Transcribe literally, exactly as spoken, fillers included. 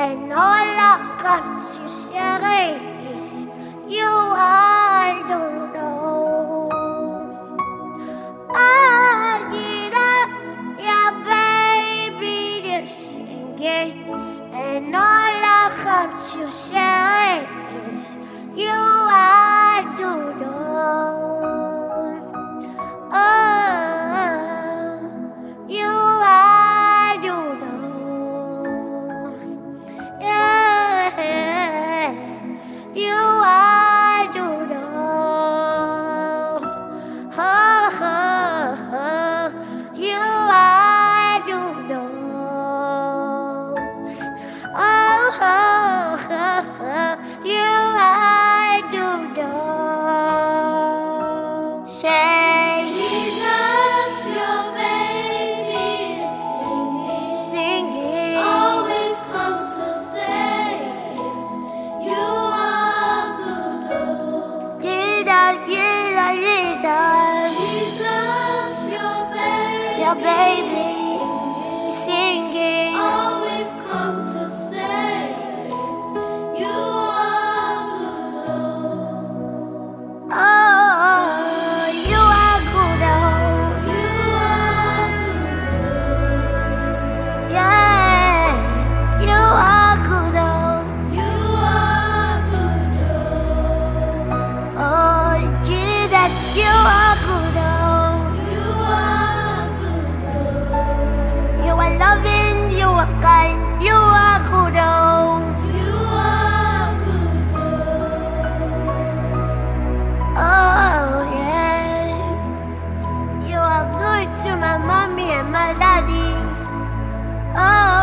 and all I got to say is you are the Lord. I get up, yeah, baby, just singing, and all I got to say is you are the Lord. Oh, you are the Lord. Yeah, you are the Lord. Oh, oh, oh, you are the Lord. Oh, oh, oh, oh, you are the Lord. Say, Jesus, your baby is singing. singing. All we've come to say is you are good, Lord. Jesus, Jesus, Jesus. Jesus, your baby, Your baby is is singing. singing. All we've come to say is you are good, Lord. Oh, you are good, oh. You are good, Yeah, you are good, oh. you are good, Lord. Oh, Jesus, you are good, oh. You are good, Lord. You are loving, you are kind, you are good, oh. You are good, Lord. Oh, yeah. You are good to my mommy and my daddy. Oh,